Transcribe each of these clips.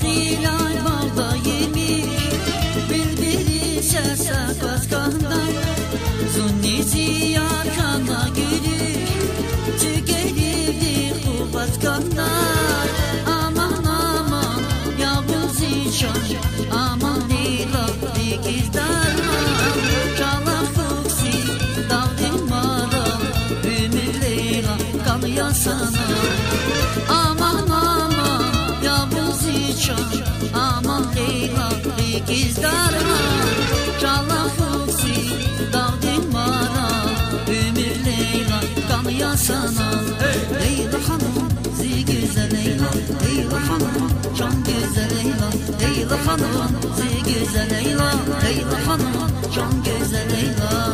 Zilal balda yemiş, bilbili sese kazkandan. Zunni ziyar kana gülür, tügelirdi bu kazkandan. Aman aman yavrum zişan, aman leyla dikizdarman. Çalar fuksi davdim maral, ümür leyla kalıyor sana. Aman aman yavrum zişan, aman leyla dikizdarman. Çalar fuksi davdim maral, ümür leyla kalıyor sana. Leyla hanım zi güzel Leyla, Leyla hanım can güzel Leyla, Leyla hanım zi güzel Leyla, Leyla hanım can güzel Leyla.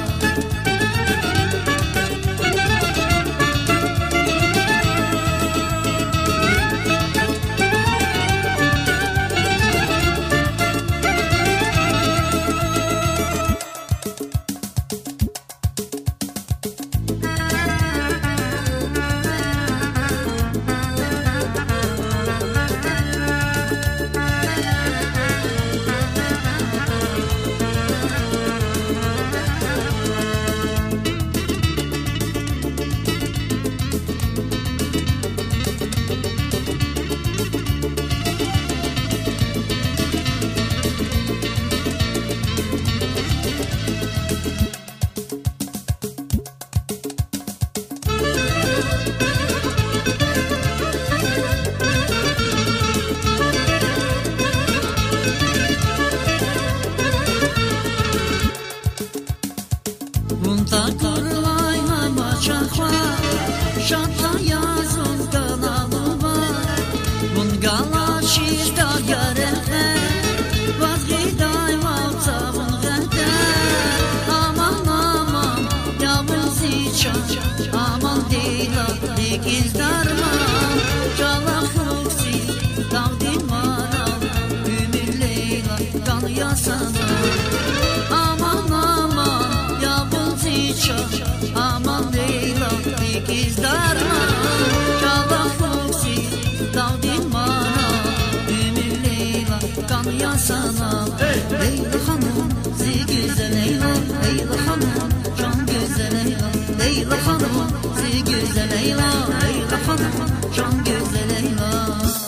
Bunda kurvay mama çakva, şatla yazın kanalı var. Bungala şişta yarefe, vazgiday valta bungete. Aman aman yavrum zişan, aman leyla dikizdarman. Çala fuksi davdim maral, ümür leyla kalıyor sana. Aman aman yavrum zişan, aman leyla dikizdarman. Çala fuksi davdim maral, ümür leyla kalıyor sana. Leyla hanım zi güzel Leyla, Leyla hanım can güzel Leyla, Leyla hanım zi güzel Leyla, Leyla hanım can güzel Leyla.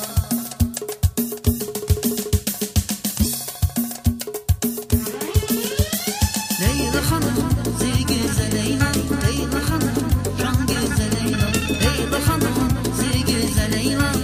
Leyla hanım zi güzel Leyla, Leyla hanım can güzel Leyla, Leyla hanım zi güzel Leyla,